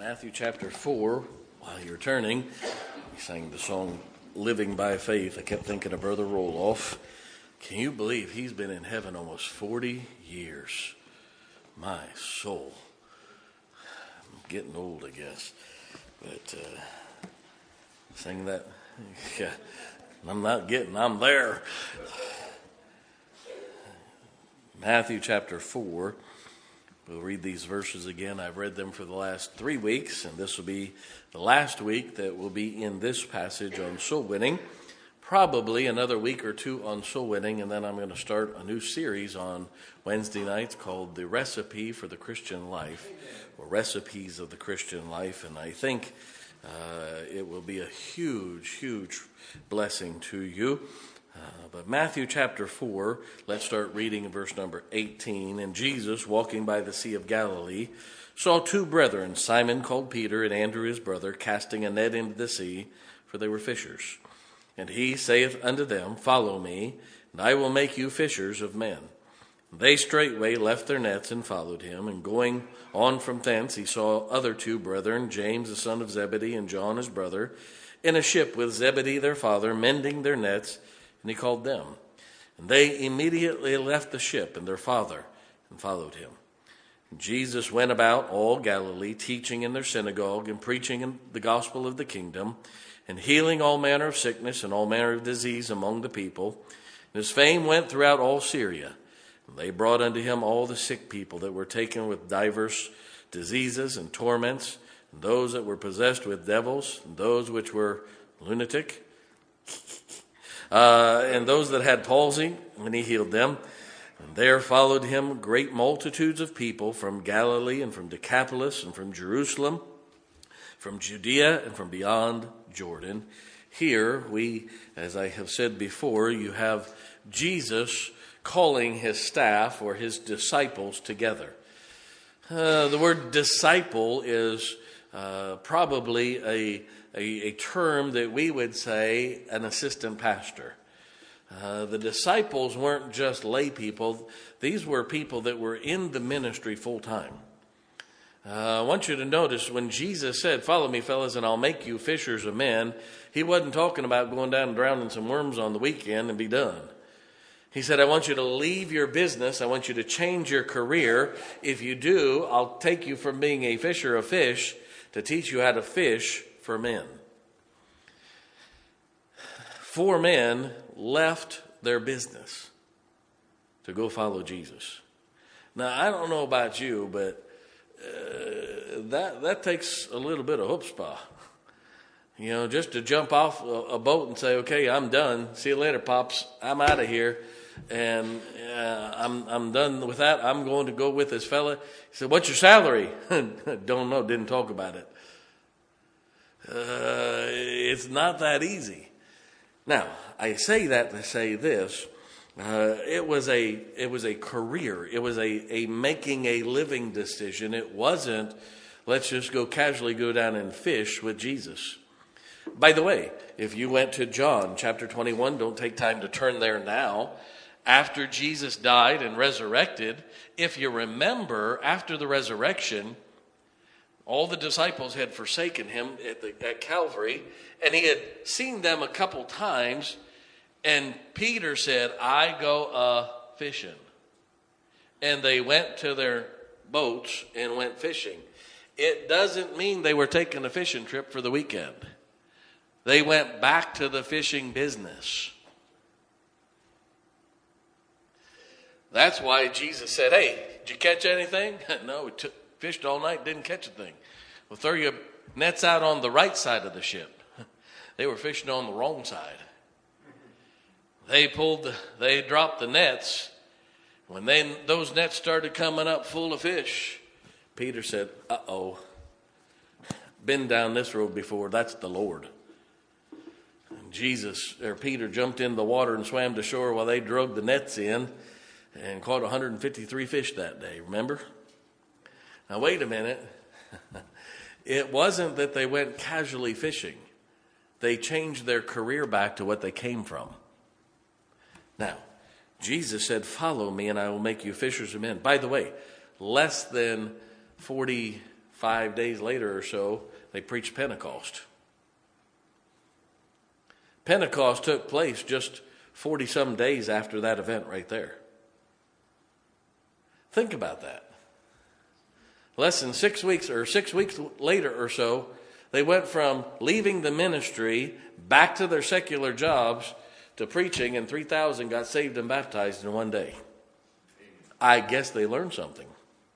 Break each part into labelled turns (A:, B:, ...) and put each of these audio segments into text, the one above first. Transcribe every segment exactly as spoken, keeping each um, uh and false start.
A: Matthew chapter four, while you're turning, we sang the song Living by Faith. I kept thinking of Brother Roloff. Can you believe he's been in heaven almost forty years? My soul. I'm getting old, I guess. But uh, sing that. Yeah, I'm not getting, I'm there. Matthew chapter four. We'll read these verses again. I've read them for the last three weeks, and this will be the last week that will be in this passage on soul winning. Probably another week or two on soul winning, and then I'm going to start a new series on Wednesday nights called The Recipe for the Christian Life, or Recipes of the Christian Life, and I think uh, it will be a huge, huge blessing to you. Uh, but Matthew chapter four, let's start reading in verse number eighteen. And Jesus, walking by the Sea of Galilee, saw two brethren, Simon called Peter and Andrew his brother, casting a net into the sea, for they were fishers. And he saith unto them, Follow me, and I will make you fishers of men. And they straightway left their nets and followed him. And going on from thence, he saw other two brethren, James the son of Zebedee and John his brother, in a ship with Zebedee their father, mending their nets. And he called them. And they immediately left the ship and their father and followed him. And Jesus went about all Galilee, teaching in their synagogue and preaching in the gospel of the kingdom, and healing all manner of sickness and all manner of disease among the people. And his fame went throughout all Syria. And they brought unto him all the sick people that were taken with divers diseases and torments, and those that were possessed with devils, and those which were lunatic, Uh, and those that had palsy, and he healed them. And there followed him great multitudes of people from Galilee and from Decapolis and from Jerusalem, from Judea and from beyond Jordan. Here we, as I have said before, you have Jesus calling his staff or his disciples together. Uh, the word disciple is uh, probably a A, a term that we would say an assistant pastor. Uh, the disciples weren't just lay people. These were people that were in the ministry full time. Uh, I want you to notice when Jesus said, Follow me, fellas, and I'll make you fishers of men, he wasn't talking about going down and drowning some worms on the weekend and be done. He said, I want you to leave your business. I want you to change your career. If you do, I'll take you from being a fisher of fish to teach you how to fish for men. Four men left their business to go follow Jesus. Now, I don't know about you, but uh, that that takes a little bit of chutzpah. You know, just to jump off a, a boat and say, okay, I'm done. See you later, Pops. I'm out of here. And uh, I'm I'm done with that. I'm going to go with this fella. He said, what's your salary? Don't know. Didn't talk about it. Uh, it's not that easy. Now, I say that to say this. Uh, it was a it was a career. It was a, a making a living decision. It wasn't, let's just go casually go down and fish with Jesus. By the way, if you went to John chapter twenty-one, don't take time to turn there now. After Jesus died and resurrected, if you remember, after the resurrection, all the disciples had forsaken him at, the, at Calvary, and he had seen them a couple times, and Peter said, I go a-fishing. And they went to their boats and went fishing. It doesn't mean they were taking a fishing trip for the weekend. They went back to the fishing business. That's why Jesus said, hey, did you catch anything? No, we took fished all night, didn't catch a thing. Well, throw your nets out on the right side of the ship. They were fishing on the wrong side. They pulled, the, they dropped the nets. When they, those nets started coming up full of fish, Peter said, uh-oh, been down this road before, that's the Lord. And Jesus, or Peter jumped in the water and swam to shore while they drug the nets in and caught one hundred fifty-three fish that day, remember? Now, wait a minute. It wasn't that they went casually fishing. They changed their career back to what they came from. Now, Jesus said, follow me and I will make you fishers of men. By the way, less than forty, five days later or so, they preached Pentecost. Pentecost took place just forty-some days after that event right there. Think about that. Less than six weeks or six weeks later or so, they went from leaving the ministry back to their secular jobs to preaching, and three thousand got saved and baptized in one day. I guess they learned something.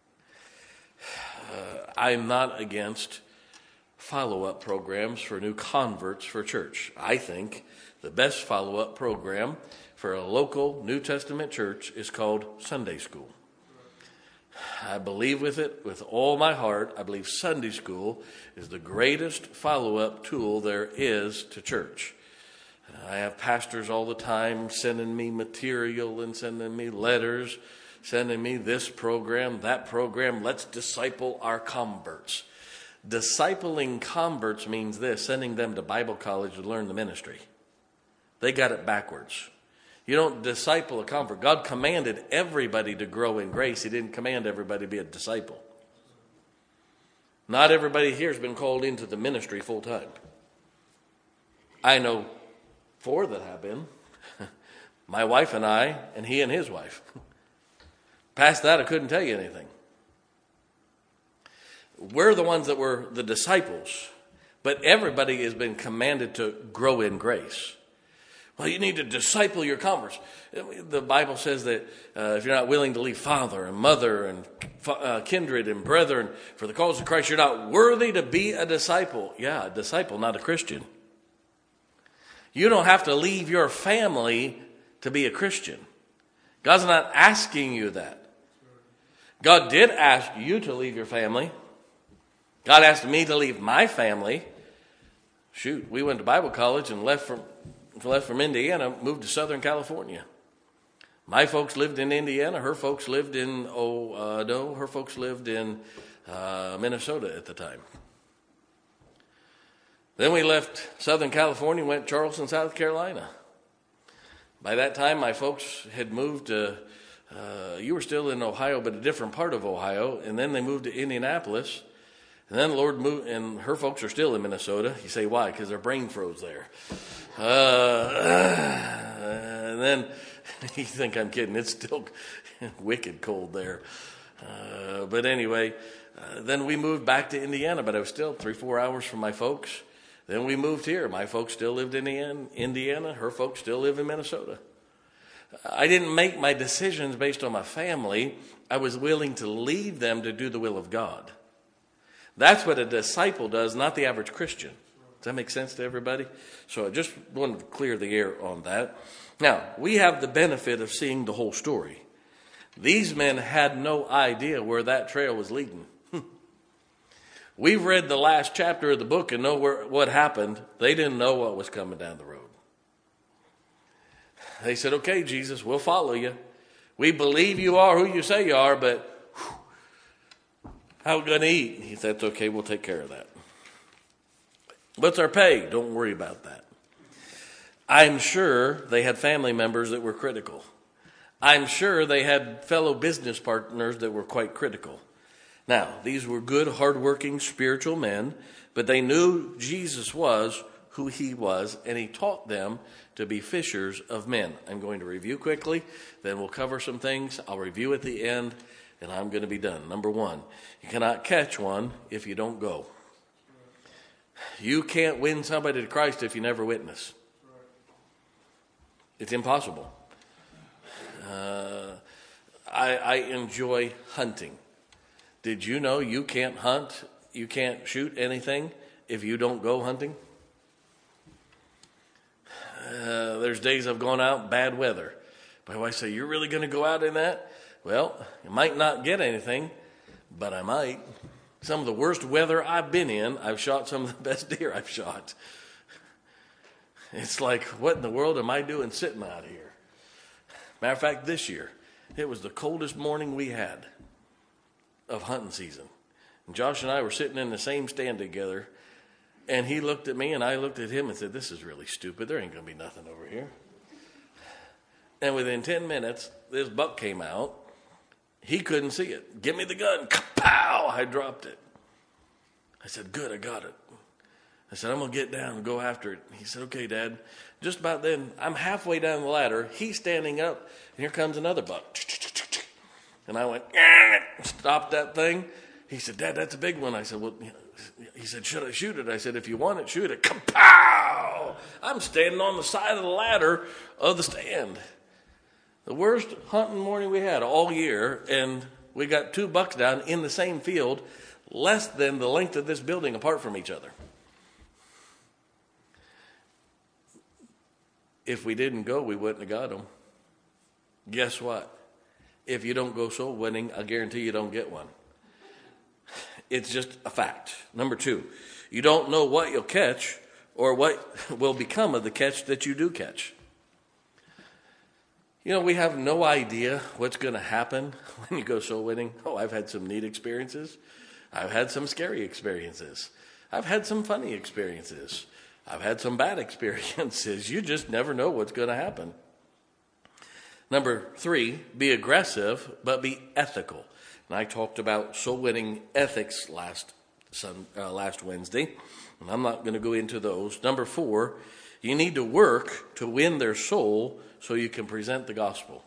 A: Uh, I'm not against follow-up programs for new converts for church. I think the best follow-up program for a local New Testament church is called Sunday school. I believe with it with all my heart. I believe Sunday school is the greatest follow-up tool there is to church. I have pastors all the time sending me material and sending me letters, sending me this program, that program. Let's disciple our converts. Discipling converts means this: sending them to Bible college to learn the ministry. They got it backwards. You don't disciple a convert. God commanded everybody to grow in grace. He didn't command everybody to be a disciple. Not everybody here has been called into the ministry full time. I know four that have been. My wife and I, and he and his wife. Past that, I couldn't tell you anything. We're the ones that were the disciples, but everybody has been commanded to grow in grace. Well, you need to disciple your converts. The Bible says that uh, if you're not willing to leave father and mother and uh, kindred and brethren for the cause of Christ, you're not worthy to be a disciple. Yeah, a disciple, not a Christian. You don't have to leave your family to be a Christian. God's not asking you that. God did ask you to leave your family. God asked me to leave my family. Shoot, we went to Bible college and left from left from Indiana, moved to Southern California. My folks lived in Indiana. Her folks lived in, oh, uh, no, her folks lived in uh, Minnesota at the time. Then we left Southern California, went to Charleston, South Carolina. By that time, my folks had moved to, uh, you were still in Ohio, but a different part of Ohio. And then they moved to Indianapolis. And then the Lord moved, and her folks are still in Minnesota. You say, why? Because their brain froze there. Uh, and then, you think I'm kidding. It's still wicked cold there. Uh, but anyway, uh, then we moved back to Indiana, but I was still three, four hours from my folks. Then we moved here. My folks still lived in Indiana. Her folks still live in Minnesota. I didn't make my decisions based on my family. I was willing to leave them to do the will of God. That's what a disciple does, not the average Christian. Does that make sense to everybody? So I just wanted to clear the air on that. Now, we have the benefit of seeing the whole story. These men had no idea where that trail was leading. We've read the last chapter of the book and know where, what happened. They didn't know what was coming down the road. They said, okay, Jesus, we'll follow you. We believe you are who you say you are, but whew, how are we going to eat? He said, that's okay, we'll take care of that. What's our pay? Don't worry about that. I'm sure they had family members that were critical. I'm sure they had fellow business partners that were quite critical. Now, these were good, hardworking, spiritual men, but they knew Jesus was who he was, and he taught them to be fishers of men. I'm going to review quickly, then we'll cover some things. I'll review at the end, and I'm going to be done. Number one, you cannot catch one if you don't go. You can't win somebody to Christ if you never witness. It's impossible. Uh, I, I enjoy hunting. Did you know you can't hunt, you can't shoot anything if you don't go hunting? Uh, there's days I've gone out, bad weather. My wife say, you're really going to go out in that? Well, you might not get anything, but I might. Some of the worst weather I've been in, I've shot some of the best deer I've shot. It's like, what in the world am I doing sitting out here? Matter of fact, this year, it was the coldest morning we had of hunting season. And Josh and I were sitting in the same stand together, and he looked at me and I looked at him and said, this is really stupid. There ain't going to be nothing over here. And within ten minutes, this buck came out. He couldn't see it. Give me the gun. Kapow! I dropped it. said, good, I got it. I said, I'm going to get down and go after it. He said, okay, Dad. Just about then, I'm halfway down the ladder. He's standing up, and here comes another buck. And I went, stop that thing. He said, Dad, that's a big one. I said, well, he said, should I shoot it? I said, if you want it, shoot it. Kapow! I'm standing on the side of the ladder of the stand. The worst hunting morning we had all year, and we got two bucks down in the same field, less than the length of this building apart from each other. If we didn't go, we wouldn't have got them. Guess what? If you don't go soul winning, I guarantee you don't get one. It's just a fact. Number two, you don't know what you'll catch or what will become of the catch that you do catch. You know, we have no idea what's going to happen when you go soul winning. Oh, I've had some neat experiences. I've had some scary experiences. I've had some funny experiences. I've had some bad experiences. You just never know what's going to happen. Number three, be aggressive, but be ethical. And I talked about soul winning ethics last sun, uh, last Wednesday, and I'm not going to go into those. Number four, you need to work to win their soul so you can present the gospel.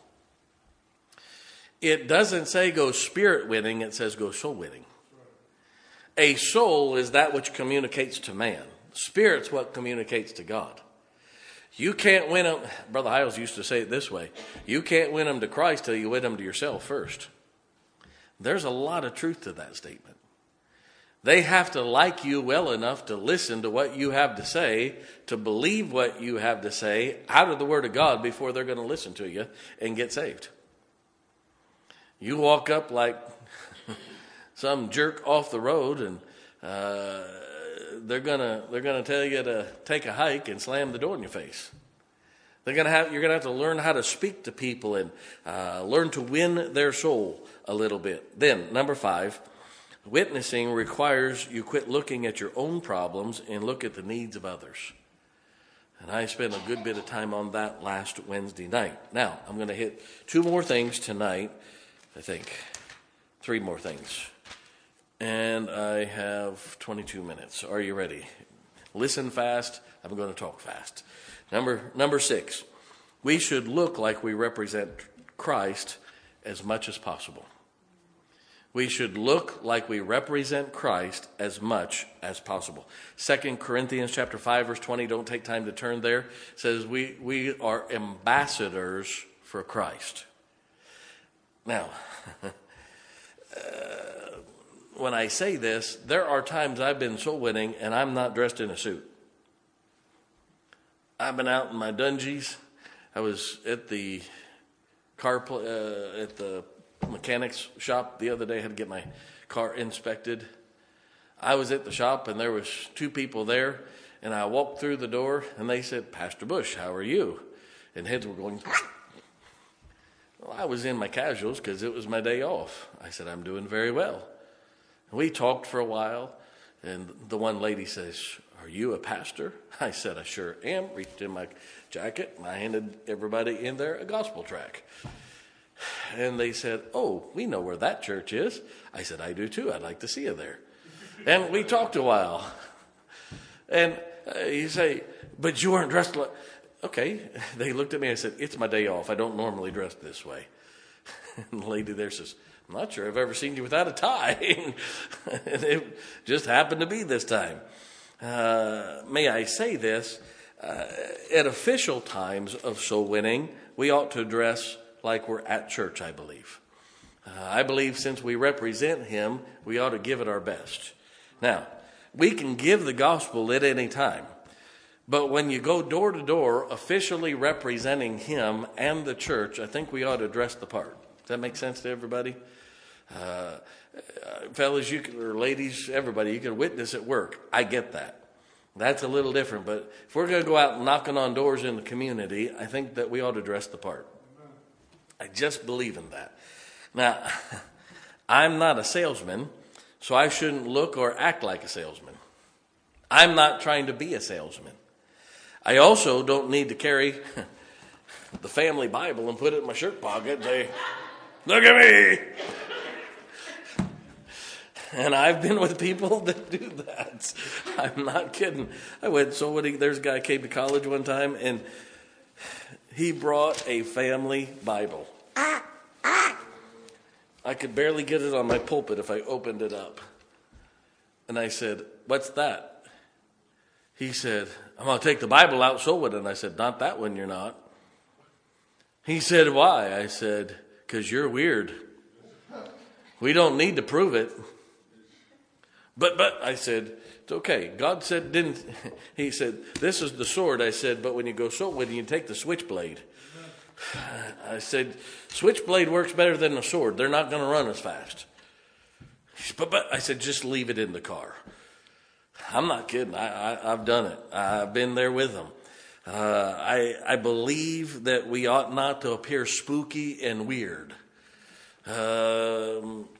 A: It doesn't say go spirit winning, it says go soul winning. A soul is that which communicates to man. Spirit's what communicates to God. You can't win them. Brother Hiles used to say it this way. You can't win them to Christ till you win them to yourself first. There's a lot of truth to that statement. They have to like you well enough to listen to what you have to say, to believe what you have to say out of the Word of God before they're going to listen to you and get saved. You walk up like some jerk off the road and uh, they're gonna they're gonna tell you to take a hike and slam the door in your face. They're gonna have you're gonna have to learn how to speak to people and uh, learn to win their soul a little bit. Then number five, witnessing requires you quit looking at your own problems and look at the needs of others. And I spent a good bit of time on that last Wednesday night. Now I'm going to hit two more things tonight. I think three more things. And I have twenty-two minutes. Are you ready? Listen fast. I'm going to talk fast. Number number six. We should look like we represent Christ as much as possible. We should look like we represent Christ as much as possible. Second Corinthians chapter five, verse twenty, don't take time to turn there, says we, we are ambassadors for Christ. Now, uh, when I say this, there are times I've been soul winning and I'm not dressed in a suit. I've been out in my dungeons. I was at the car pl- uh, at the mechanics shop the other day. I had to get my car inspected. I was at the shop and there was two people there, and I walked through the door and they said, Pastor Bush, how are you? And heads were going. Well, I was in my casuals because it was my day off. I said, I'm doing very well. We talked for a while, and the one lady says, are you a pastor? I said, I sure am. Reached in my jacket, and I handed everybody in there a gospel tract. And they said, oh, we know where that church is. I said, I do too. I'd like to see you there. And we talked a while. And uh, you say, but you weren't dressed like... Okay. They looked at me and said, it's my day off. I don't normally dress this way. And the lady there says, I'm not sure I've ever seen you without a tie. And it just happened to be this time. Uh, may I say this? Uh, at official times of soul winning, we ought to dress like we're at church, I believe. Uh, I believe since we represent him, we ought to give it our best. Now, we can give the gospel at any time. But when you go door to door, officially representing him and the church, I think we ought to dress the part. Does that make sense to everybody? Uh, fellas, you can, or ladies, everybody, you can witness at work. I get that. That's a little different. But if we're going to go out knocking on doors in the community, I think that we ought to dress the part. I just believe in that. Now, I'm not a salesman, so I shouldn't look or act like a salesman. I'm not trying to be a salesman. I also don't need to carry the family Bible and put it in my shirt pocket and say, look at me. And I've been with people that do that. I'm not kidding. I went soul winning. There's a guy came to college one time, and he brought a family Bible. I could barely get it on my pulpit if I opened it up. And I said, "What's that?" He said, "I'm going to take the Bible out, soul winning." And I said, "Not that one, you're not." He said, "Why?" I said, "Because you're weird. We don't need to prove it." But, but, I said, "It's okay. God said, didn't," he said, "This is the sword." I said, "But when you go soul winning, you take the switchblade." I said, "Switchblade works better than the sword. They're not going to run as fast." But, but, I said, "Just leave it in the car." I'm not kidding. I, I, I've done it. I've been there with them. Uh, I, I believe that we ought not to appear spooky and weird. Um,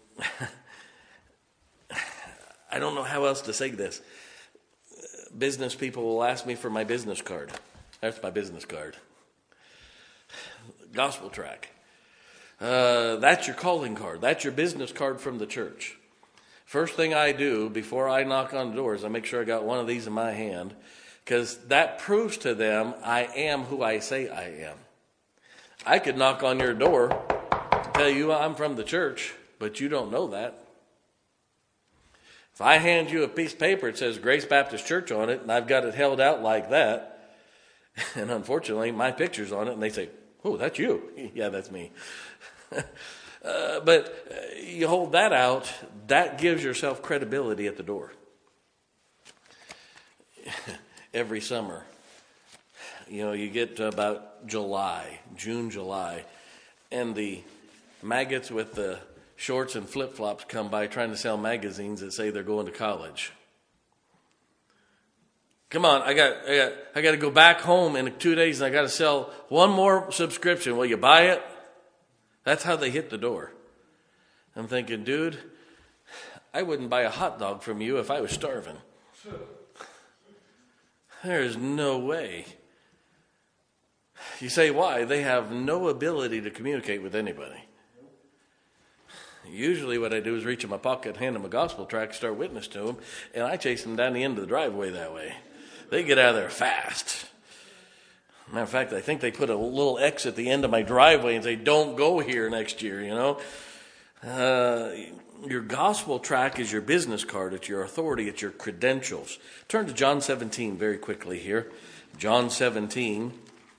A: I don't know how else to say this. Business people will ask me for my business card. That's my business card. Gospel track. Uh, that's your calling card. That's your business card from the church. First thing I do before I knock on doors, I make sure I got one of these in my hand, because that proves to them I am who I say I am. I could knock on your door and tell you I'm from the church, but you don't know that. If I hand you a piece of paper, it says Grace Baptist Church on it, and I've got it held out like that, and unfortunately my picture's on it, and they say, "Oh, that's you." Yeah, that's me. uh, but uh, you hold that out, that gives yourself credibility at the door. Every summer, you know, you get to about July, June, July, and the maggots with the shorts and flip-flops come by trying to sell magazines that say they're going to college. Come on, I got, I got, I got to go back home in two days, and I got to sell one more subscription. Will you buy it? That's how they hit the door. I'm thinking, dude, I wouldn't buy a hot dog from you if I was starving. There's no way. You say, why? They have no ability to communicate with anybody. Usually what I do is reach in my pocket, hand them a gospel tract, start witness to them, and I chase them down the end of the driveway that way. They get out of there fast. Matter of fact, I think they put a little X at the end of my driveway and say, "Don't go here next year," you know. Uh, your gospel tract is your business card. It's your authority. It's your credentials. Turn to John seventeen very quickly here. John seventeen.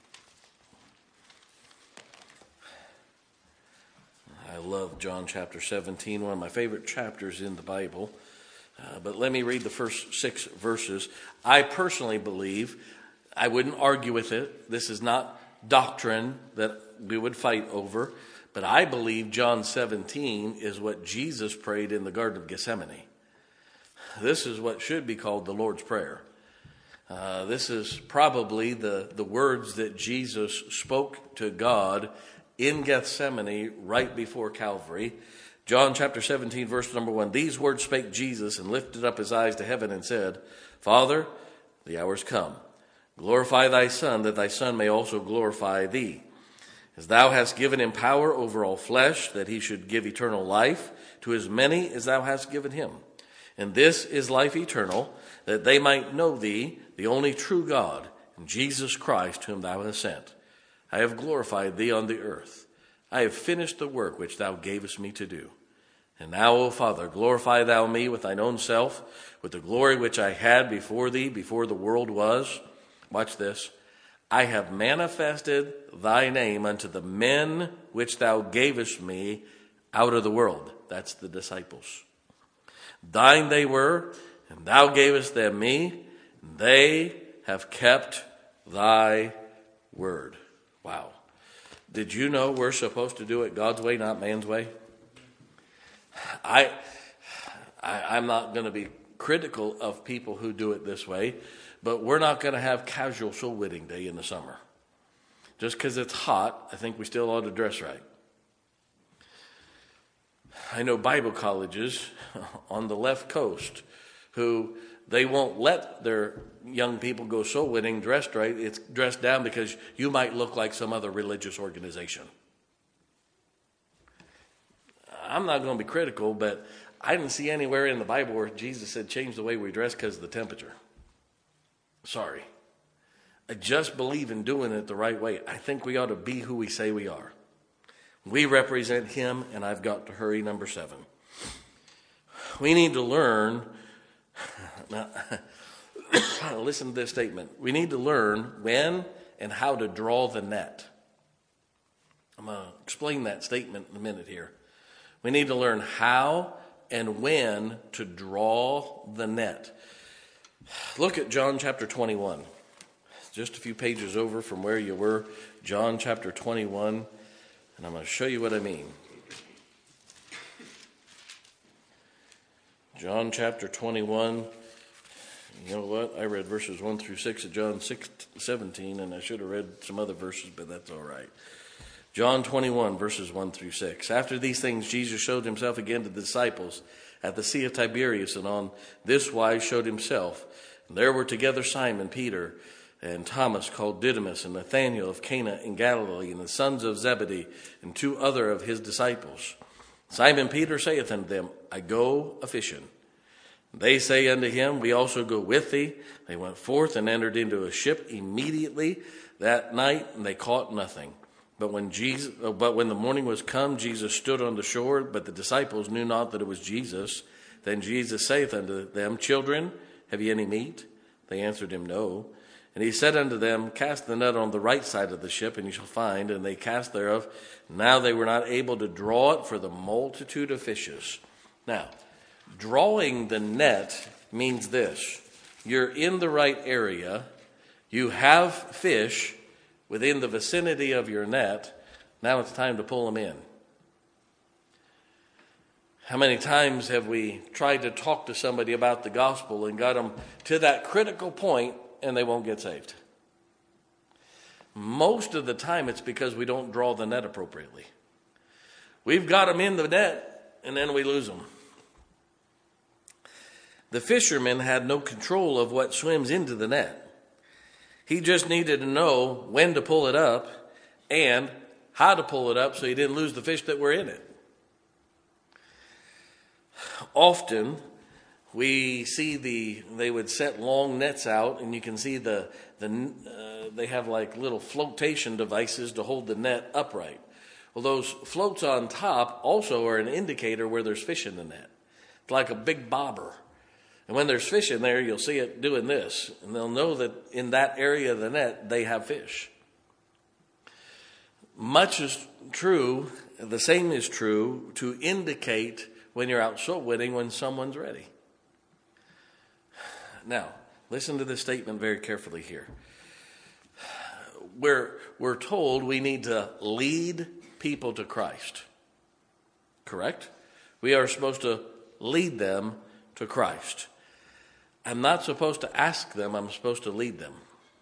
A: I love John chapter seventeen, one of my favorite chapters in the Bible. Uh, but let me read the first six verses. I personally believe, I wouldn't argue with it. This is not doctrine that we would fight over. But I believe John seventeen is what Jesus prayed in the Garden of Gethsemane. This is what should be called the Lord's Prayer. Uh, this is probably the, the words that Jesus spoke to God in Gethsemane right before Calvary. John chapter seventeen, verse number one. "These words spake Jesus, and lifted up his eyes to heaven, and said, Father, the hour is come. Glorify thy Son, that thy Son may also glorify thee. As thou hast given him power over all flesh, that he should give eternal life to as many as thou hast given him. And this is life eternal, that they might know thee, the only true God, and Jesus Christ, whom thou hast sent. I have glorified thee on the earth. I have finished the work which thou gavest me to do. And now, O Father, glorify thou me with thine own self, with the glory which I had before thee, before the world was." Watch this. "I have manifested thy name unto the men which thou gavest me out of the world." That's the disciples. "Thine they were, and thou gavest them me, and they have kept thy word." Wow. Did you know we're supposed to do it God's way, not man's way? I, I I'm not going to be critical of people who do it this way, but we're not going to have casual soul winning day in the summer. Just because it's hot, I think we still ought to dress right. I know Bible colleges on the left coast who they won't let their young people go soul winning dressed right. It's dressed down because you might look like some other religious organization. I'm not going to be critical, but I didn't see anywhere in the Bible where Jesus said change the way we dress because of the temperature. Sorry. I just believe in doing it the right way. I think we ought to be who we say we are. We represent him, and I've got to hurry. Number seven. We need to learn, now, listen to this statement. We need to learn when and how to draw the net. I'm going to explain that statement in a minute here. We need to learn how and when to draw the net. Look at John chapter twenty-one. Just a few pages over from where you were. John chapter twenty-one. And I'm going to show you what I mean. John chapter twenty-one. You know what? I read verses one through six of John six, seventeen, and I should have read some other verses, but that's all right. John twenty-one, verses one through six. After these things, Jesus showed himself again to the disciples at the Sea of Tiberias, and on this wise showed himself. And there were together Simon Peter, and Thomas called Didymus, and Nathanael of Cana in Galilee, and the sons of Zebedee, and two other of his disciples. Simon Peter saith unto them, I go a-fishing. They say unto him, we also go with thee. They went forth and entered into a ship immediately that night, and they caught nothing. But when Jesus, but when the morning was come, Jesus stood on the shore, but the disciples knew not that it was Jesus. Then Jesus saith unto them, Children, have ye any meat? They answered him, No. And he said unto them, Cast the net on the right side of the ship, and ye shall find. And they cast thereof. Now they were not able to draw it for the multitude of fishes. Now, drawing the net means this. You're in the right area. You have fish within the vicinity of your net. Now it's time to pull them in. How many times have we tried to talk to somebody about the gospel and got them to that critical point and they won't get saved? Most of the time it's because we don't draw the net appropriately. We've got them in the net and then we lose them. The fisherman had no control of what swims into the net. He just needed to know when to pull it up and how to pull it up so he didn't lose the fish that were in it. Often we see the, they would set long nets out, and you can see the, the uh, they have like little flotation devices to hold the net upright. Well, those floats on top also are an indicator where there's fish in the net. It's like a big bobber. And when there's fish in there, you'll see it doing this. And they'll know that in that area of the net, they have fish. Much is true, the same is true to indicate when you're out soul winning when someone's ready. Now, listen to this statement very carefully here. We're, we're told we need to lead people to Christ. Correct? We are supposed to lead them to Christ. I'm not supposed to ask them, I'm supposed to lead them.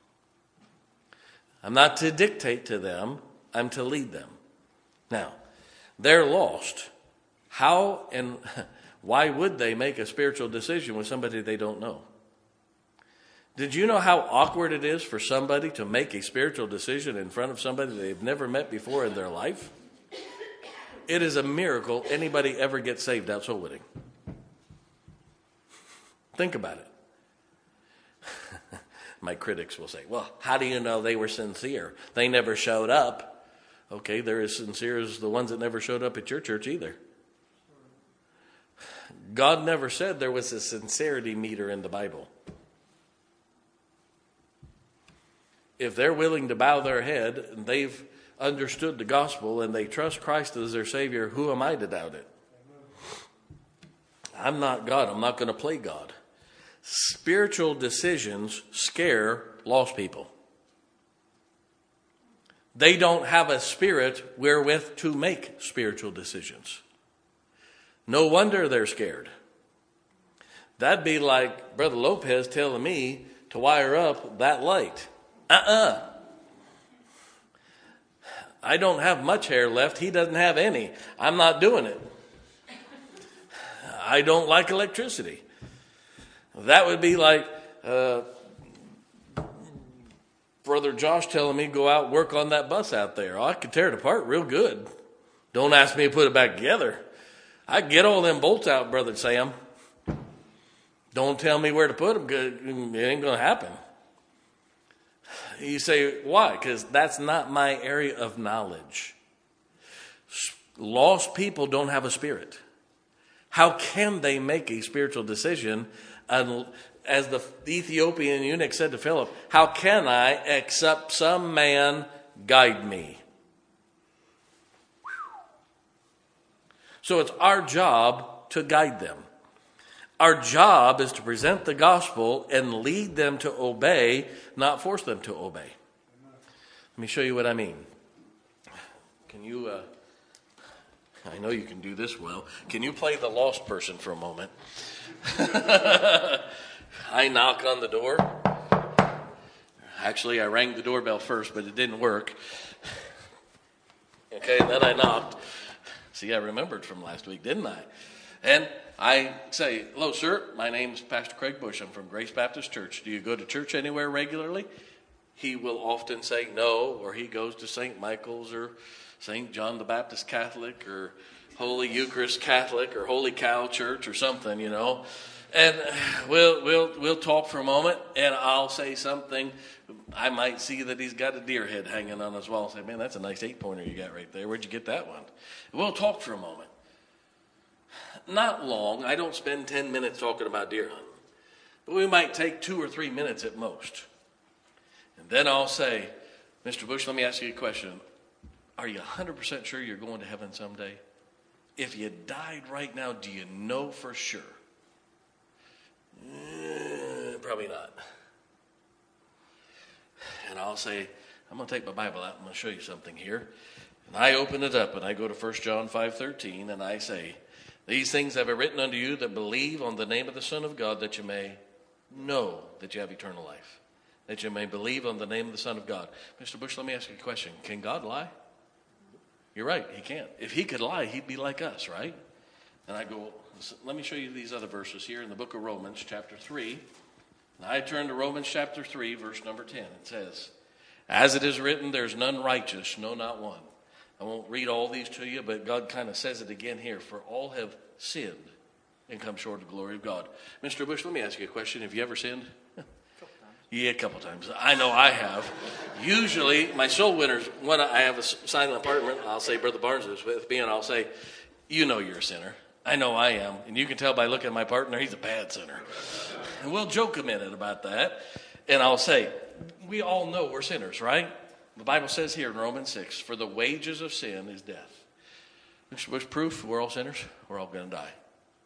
A: I'm not to dictate to them, I'm to lead them. Now, they're lost. How and why would they make a spiritual decision with somebody they don't know? Did you know how awkward it is for somebody to make a spiritual decision in front of somebody they've never met before in their life? It is a miracle anybody ever gets saved out soul winning. Think about it. My critics will say, well, how do you know they were sincere? They never showed up. Okay, they're as sincere as the ones that never showed up at your church either. God never said there was a sincerity meter in the Bible. If they're willing to bow their head and they've understood the gospel and they trust Christ as their Savior, who am I to doubt it? I'm not God. I'm not going to play God. Spiritual decisions scare lost people. They don't have a spirit wherewith to make spiritual decisions. No wonder they're scared. That'd be like Brother Lopez telling me to wire up that light. Uh-uh. I don't have much hair left. He doesn't have any. I'm not doing it. I don't like electricity. That would be like uh, Brother Josh telling me go out and work on that bus out there. Oh, I could tear it apart real good. Don't ask me to put it back together. I get all them bolts out, Brother Sam. Don't tell me where to put them, because it ain't going to happen. You say, why? Because that's not my area of knowledge. Lost people don't have a spirit. How can they make a spiritual decision? And as the Ethiopian eunuch said to Philip, how can I except some man guide me? So it's our job to guide them. Our job is to present the gospel and lead them to obey, not force them to obey. Let me show you what I mean. Can you, uh, I know you can do this well. Can you play the lost person for a moment? I knock on the door. Actually, I rang the doorbell first, but it didn't work. Okay, and then I knocked. See, I remembered from last week, didn't I? And I say, hello, sir. My name's Pastor Craig Bush. I'm from Grace Baptist Church. Do you go to church anywhere regularly? He will often say no, or he goes to Saint Michael's or Saint John the Baptist Catholic or Holy Eucharist Catholic or Holy Cow Church or something, you know. And we'll we'll we'll talk for a moment, and I'll say something. I might see that he's got a deer head hanging on his wall. I'll say, man, that's a nice eight-pointer you got right there. Where'd you get that one? We'll talk for a moment. Not long. I don't spend ten minutes talking about deer hunting. But we might take two or three minutes at most. And then I'll say, Mister Bush, let me ask you a question. Are you one hundred percent sure you're going to heaven someday? If you died right now, do you know for sure? Eh, probably not. And I'll say, I'm going to take my Bible out. I'm going to show you something here. And I open it up and I go to First John five thirteen and I say, these things have I written unto you that believe on the name of the Son of God, that you may know that you have eternal life. That you may believe on the name of the Son of God. Mister Bush, let me ask you a question. Can God lie? You're right, he can't. If he could lie, he'd be like us, right? And I go, let me show you these other verses here in the book of Romans, chapter three. And I turn to Romans chapter three, verse number ten. It says, as it is written, there's none righteous, no, not one. I won't read all these to you, but God kind of says it again here. For all have sinned and come short of the glory of God. Mister Bush, let me ask you a question. Have you ever sinned? Yeah, a couple times. I know I have. Usually, my soul winners, when I have a silent apartment, I'll say, Brother Barnes is with me, and I'll say, you know you're a sinner. I know I am. And you can tell by looking at my partner, he's a bad sinner. And we'll joke a minute about that. And I'll say, we all know we're sinners, right? The Bible says here in Romans six, for the wages of sin is death. Mister Bush, proof we're all sinners? We're all going to die.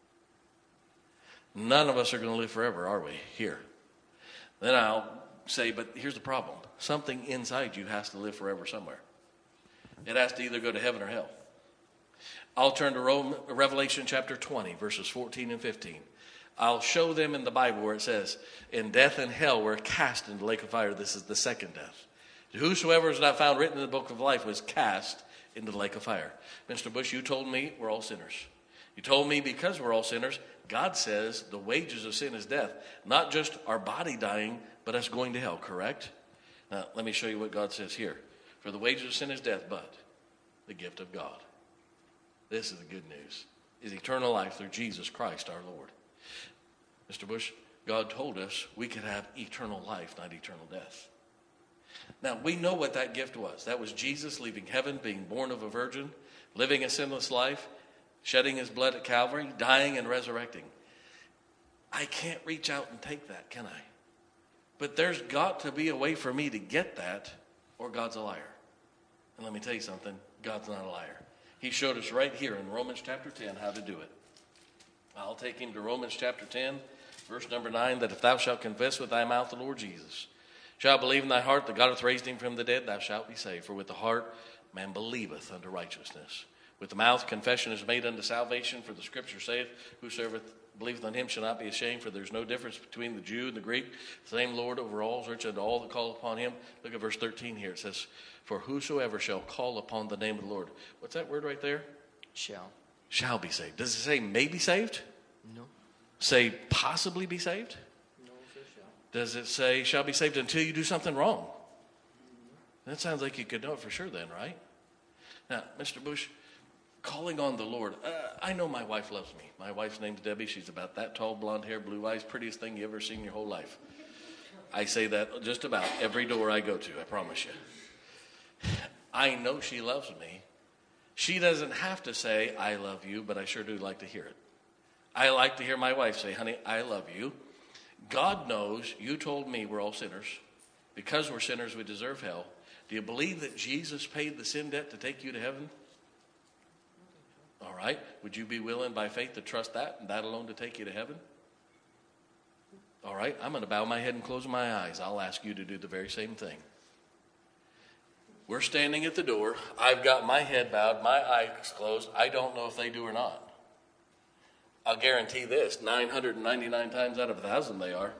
A: None of us are going to live forever, are we, here? Then I'll say, but here's the problem. Something inside you has to live forever somewhere. It has to either go to heaven or hell. I'll turn to Rome, Revelation chapter twenty, verses fourteen and fifteen. I'll show them in the Bible where it says, in death and hell were cast into the lake of fire. This is the second death. Whosoever is not found written in the book of life was cast into the lake of fire. Mister Bush, you told me we're all sinners. You told me because we're all sinners, God says the wages of sin is death. Not just our body dying, but us going to hell, correct? Now, let me show you what God says here. For the wages of sin is death, but the gift of God. This is the good news. Is eternal life through Jesus Christ our Lord. Mister Bush, God told us we could have eternal life, not eternal death. Now, we know what that gift was. That was Jesus leaving heaven, being born of a virgin, living a sinless life, shedding his blood at Calvary, dying and resurrecting. I can't reach out and take that, can I? But there's got to be a way for me to get that, or God's a liar. And let me tell you something, God's not a liar. He showed us right here in Romans chapter ten how to do it. I'll take him to Romans chapter ten, verse number nine, that if thou shalt confess with thy mouth the Lord Jesus, shalt believe in thy heart that God hath raised him from the dead, thou shalt be saved. For with the heart man believeth unto righteousness. With the mouth confession is made unto salvation. For the scripture saith, whosoever believeth on him shall not be ashamed. For there is no difference between the Jew and the Greek. The same Lord over all is rich unto all that call upon him. Look at verse thirteen here. It says, for whosoever shall call upon the name of the Lord. What's that word right there?
B: Shall.
A: Shall be saved. Does it say may be saved?
B: No.
A: Say possibly be saved?
B: No, it says shall.
A: Does it say shall be saved until you do something wrong? That sounds like you could know it for sure then, right? Now, Mister Bush, calling on the Lord. Uh, I know my wife loves me. My wife's name's Debbie. She's about that tall, blonde hair, blue eyes, prettiest thing you ever seen in your whole life. I say that just about every door I go to, I promise you. I know she loves me. She doesn't have to say, I love you, but I sure do like to hear it. I like to hear my wife say, honey, I love you. God knows you told me we're all sinners. Because we're sinners, we deserve hell. Do you believe that Jesus paid the sin debt to take you to heaven? All right. Would you be willing by faith to trust that and that alone to take you to heaven? All right. I'm going to bow my head and close my eyes. I'll ask you to do the very same thing. We're standing at the door. I've got my head bowed, my eyes closed. I don't know if they do or not. I'll guarantee this, nine hundred ninety-nine times out of a thousand they are.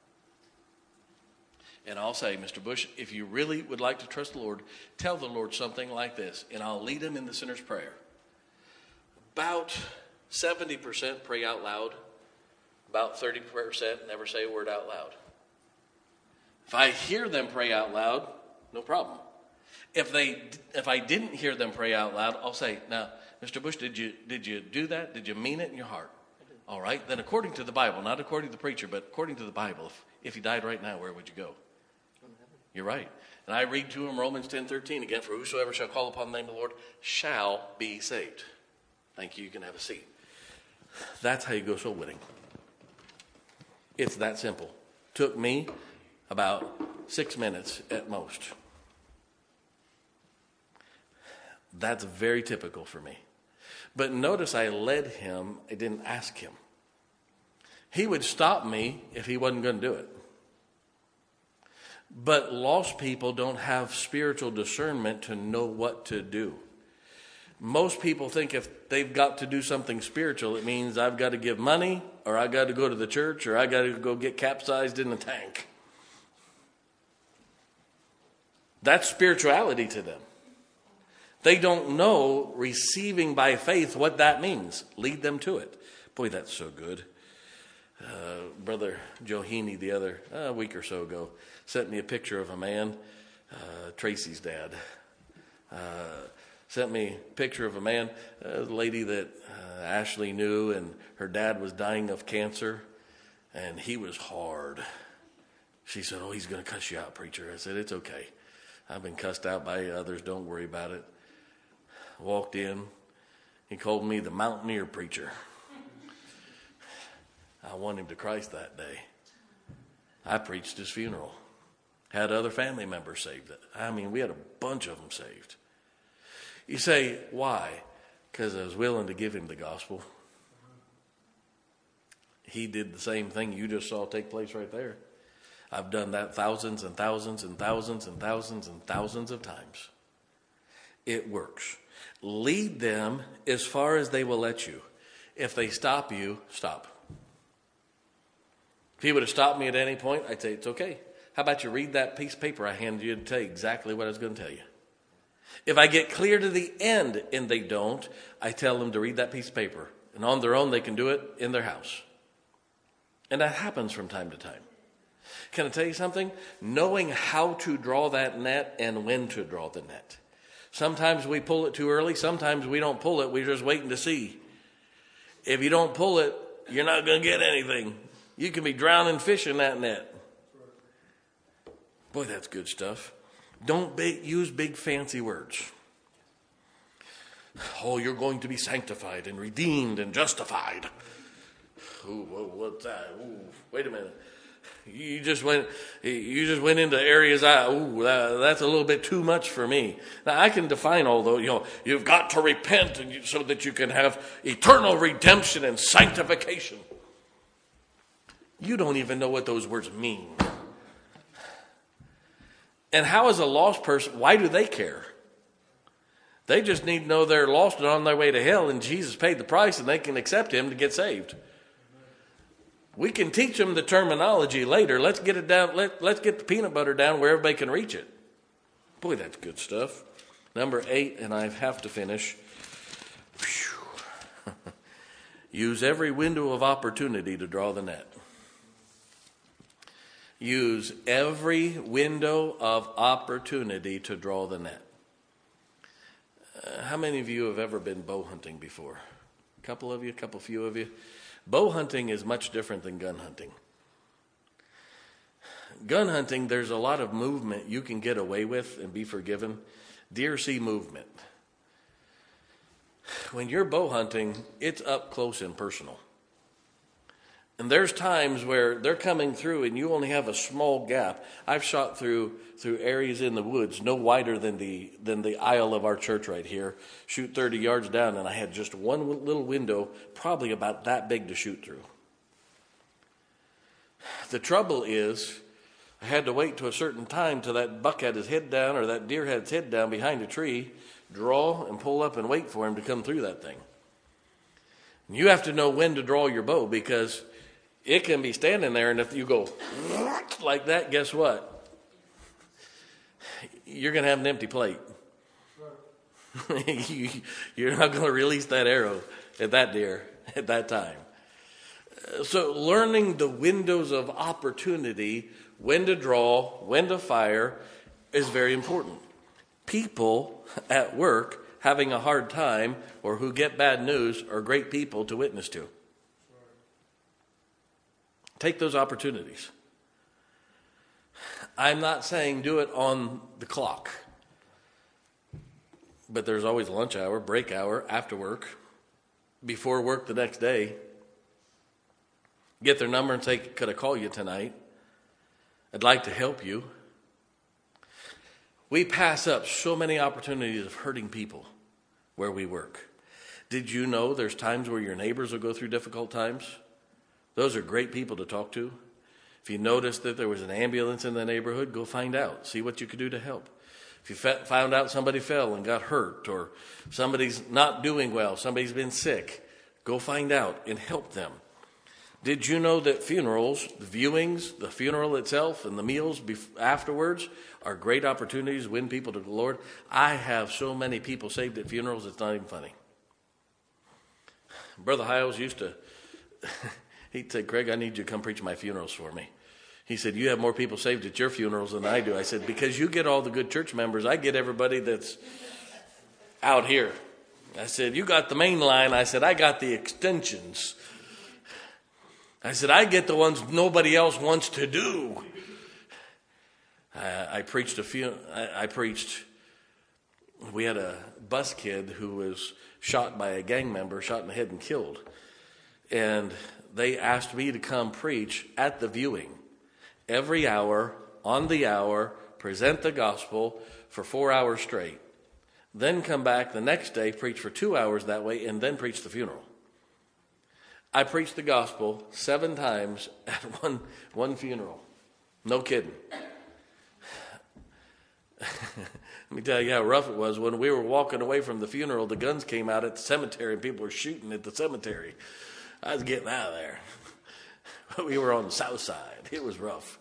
A: And I'll say, Mister Bush, if you really would like to trust the Lord, tell the Lord something like this, and I'll lead him in the sinner's prayer. About seventy percent pray out loud. About thirty percent never say a word out loud. If I hear them pray out loud, no problem. If they, if I didn't hear them pray out loud, I'll say, now, Mister Bush, did you did you do that? Did you mean it in your heart? All right. Then according to the Bible, not according to the preacher, but according to the Bible, if, if you died right now, where would you go? You're right. And I read to him Romans ten thirteen again, for whosoever shall call upon the name of the Lord shall be saved. Thank you. You can have a seat. That's how you go soul winning. It's that simple. Took me about six minutes at most. That's very typical for me. But notice I led him. I didn't ask him. He would stop me if he wasn't going to do it. But lost people don't have spiritual discernment to know what to do. Most people think if they've got to do something spiritual, it means I've got to give money, or I got to go to the church, or I got to go get capsized in the tank. That's spirituality to them. They don't know receiving by faith what that means. Lead them to it. Boy, that's so good. Uh, Brother Johini the other uh, week or so ago sent me a picture of a man, uh, Tracy's dad. Uh, sent me a picture of a man, a lady that uh, Ashley knew, and her dad was dying of cancer, and he was hard. She said, oh, he's going to cuss you out, preacher. I said, it's okay. I've been cussed out by others. Don't worry about it. Walked in. He called me the mountaineer preacher. I won him to Christ that day. I preached his funeral. Had other family members saved. I mean, we had a bunch of them saved. You say, why? Because I was willing to give him the gospel. He did the same thing you just saw take place right there. I've done that thousands and thousands and thousands and thousands and thousands of times. It works. Lead them as far as they will let you. If they stop you, stop. If he would have stopped me at any point, I'd say, it's okay. How about you read that piece of paper I handed you to tell you exactly what I was going to tell you? If I get clear to the end and they don't, I tell them to read that piece of paper. And on their own, they can do it in their house. And that happens from time to time. Can I tell you something? Knowing how to draw that net and when to draw the net. Sometimes we pull it too early. Sometimes we don't pull it. We're just waiting to see. If you don't pull it, you're not going to get anything. You can be drowning fish in that net. Boy, that's good stuff. Don't big, use big fancy words. Oh, you're going to be sanctified and redeemed and justified. Ooh, whoa, what's that? Ooh, wait a minute. You just went. You just went into areas. I ooh, that, that's a little bit too much for me. Now I can define all those. You know, you've got to repent, and you, so that you can have eternal redemption and sanctification. You don't even know what those words mean. And how is a lost person? Why do they care? They just need to know they're lost and on their way to hell, and Jesus paid the price, and they can accept him to get saved. We can teach them the terminology later. Let's get it down. Let, let's get the peanut butter down where everybody can reach it. Boy, that's good stuff. Number eight, and I have to finish. Use every window of opportunity to draw the net. Use every window of opportunity to draw the net. Uh, How many of you have ever been bow hunting before? A couple of you, a couple few of you. Bow hunting is much different than gun hunting. Gun hunting, there's a lot of movement you can get away with and be forgiven. Deer see movement. When you're bow hunting, it's up close and personal. And there's times where they're coming through and you only have a small gap. I've shot through through areas in the woods no wider than the than the aisle of our church right here. Shoot thirty yards down, and I had just one little window, probably about that big to shoot through. The trouble is, I had to wait to a certain time till that buck had his head down or that deer had its head down behind a tree, draw and pull up and wait for him to come through that thing. And you have to know when to draw your bow, because it can be standing there, and if you go like that, guess what? You're going to have an empty plate. You're not going to release that arrow at that deer at that time. So learning the windows of opportunity, when to draw, when to fire, is very important. People at work having a hard time or who get bad news are great people to witness to. Take those opportunities. I'm not saying do it on the clock. But there's always lunch hour, break hour, after work, before work the next day. Get their number and say, could I call you tonight? I'd like to help you. We pass up so many opportunities of hurting people where we work. Did you know there's times where your neighbors will go through difficult times? Those are great people to talk to. If you notice that there was an ambulance in the neighborhood, go find out. See what you could do to help. If you found out somebody fell and got hurt, or somebody's not doing well, somebody's been sick, go find out and help them. Did you know that funerals, the viewings, the funeral itself, and the meals afterwards are great opportunities to win people to the Lord? I have so many people saved at funerals, it's not even funny. Brother Hiles used to... He'd say, Craig, I need you to come preach my funerals for me. He said, you have more people saved at your funerals than I do. I said, because you get all the good church members. I get everybody that's out here. I said, you got the main line. I said, I got the extensions. I said, I get the ones nobody else wants to do. I, I preached a few. I, I preached. We had a bus kid who was shot by a gang member, shot in the head and killed. And they asked me to come preach at the viewing every hour, on the hour, present the gospel for four hours straight. Then come back the next day, preach for two hours that way, and then preach the funeral. I preached the gospel seven times at one, one funeral. No kidding. Let me tell you how rough it was. When we were walking away from the funeral, the guns came out at the cemetery and people were shooting at the cemetery. I was getting out of there. We were on the south side. It was rough.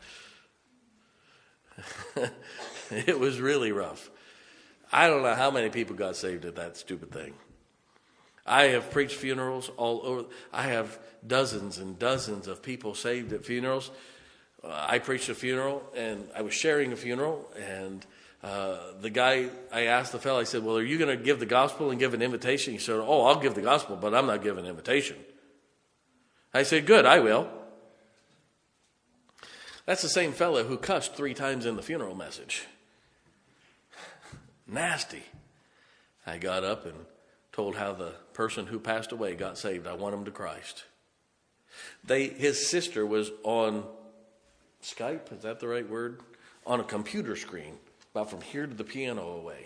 A: It was really rough. I don't know how many people got saved at that stupid thing. I have preached funerals all over. I have dozens and dozens of people saved at funerals. Uh, I preached a funeral, and I was sharing a funeral, and uh, the guy, I asked the fellow, I said, well, are you going to give the gospel and give an invitation? He said, oh, I'll give the gospel, but I'm not giving an invitation. I said, good, I will. That's the same fellow who cussed three times in the funeral message. Nasty. I got up and told how the person who passed away got saved. I won him to Christ. They, his sister was on Skype, is that the right word? On a computer screen, about from here to the piano away.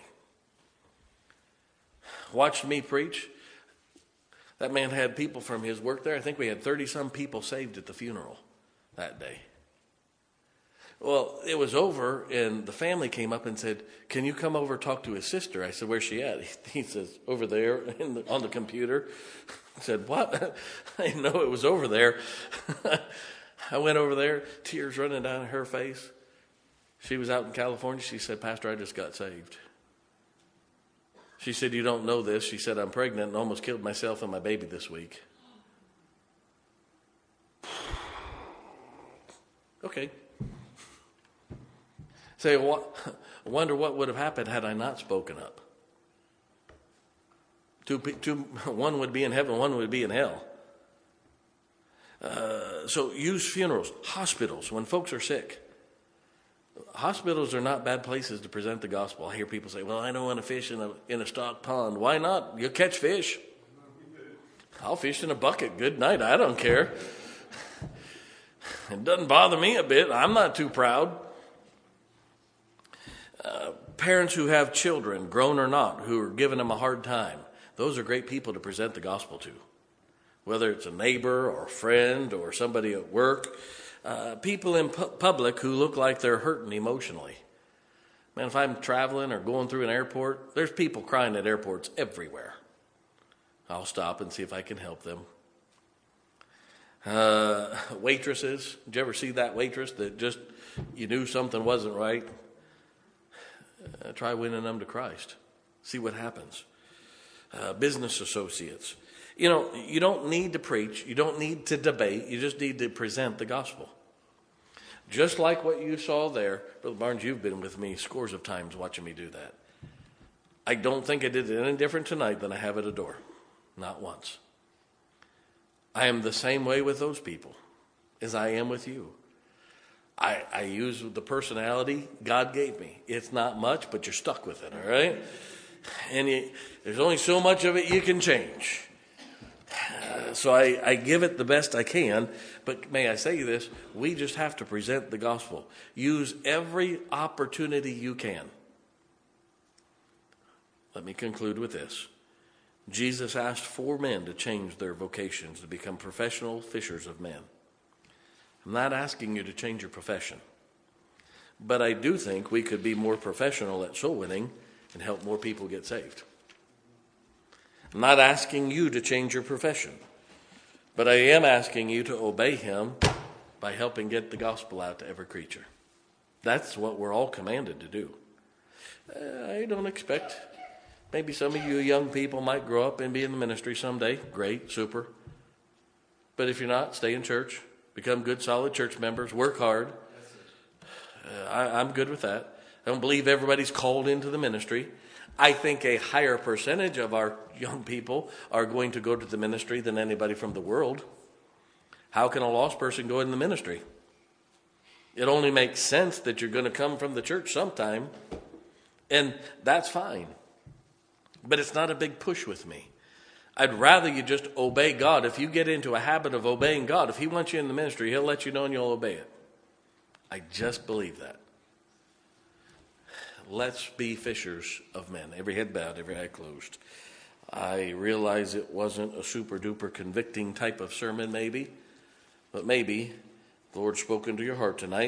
A: Watched me preach. That man had people from his work there. I think we had thirty-some people saved at the funeral that day. Well, it was over, and the family came up and said, can you come over and talk to his sister? I said, where's she at? He says, over there in the, on the computer. I said, what? I didn't know it was over there. I went over there, tears running down her face. She was out in California. She said, Pastor, I just got saved. She said, you don't know this. She said, I'm pregnant and almost killed myself and my baby this week. Okay. Say, what? I wonder what would have happened had I not spoken up. Two, two, one would be in heaven, one would be in hell. Uh, so use funerals, hospitals, when folks are sick. Hospitals are not bad places to present the gospel. I hear people say, well, I don't want to fish in a, in a stocked pond. Why not? You'll catch fish. I'll fish in a bucket. Good night. I don't care. It doesn't bother me a bit. I'm not too proud. Uh, parents who have children, grown or not, who are giving them a hard time, those are great people to present the gospel to. Whether it's a neighbor or a friend or somebody at work, uh, people in pu- public who look like they're hurting emotionally. Man, if I'm traveling or going through an airport, there's people crying at airports everywhere. I'll stop and see if I can help them. Uh, waitresses, did you ever see that waitress that just, you knew something wasn't right? Uh, try winning them to Christ. See what happens. Uh, business associates. You know, you don't need to preach. You don't need to debate. You just need to present the gospel. Just like what you saw there. Brother Barnes, you've been with me scores of times watching me do that. I don't think I did it any different tonight than I have at a door. Not once. I am the same way with those people as I am with you. I, I use the personality God gave me. It's not much, but you're stuck with it, all right? And you, there's only so much of it you can change. Uh, so I, I give it the best I can, but may I say this, we just have to present the gospel. Use every opportunity you can. Let me conclude with this. Jesus asked four men to change their vocations to become professional fishers of men. I'm not asking you to change your profession, but I do think we could be more professional at soul winning and help more people get saved. I'm not asking you to change your profession, but I am asking you to obey him by helping get the gospel out to every creature. That's what we're all commanded to do. Uh, I don't expect, maybe some of you young people might grow up and be in the ministry someday. Great, super. But if you're not, stay in church, become good, solid church members, work hard. Uh, I, I'm good with that. I don't believe everybody's called into the ministry. I think a higher percentage of our young people are going to go to the ministry than anybody from the world. How can a lost person go in the ministry? It only makes sense that you're going to come from the church sometime, and that's fine. But it's not a big push with me. I'd rather you just obey God. If you get into a habit of obeying God, if he wants you in the ministry, he'll let you know and you'll obey it. I just believe that. Let's be fishers of men. Every head bowed, every eye closed. I realize it wasn't a super duper convicting type of sermon maybe, but maybe the Lord's spoken to your heart tonight.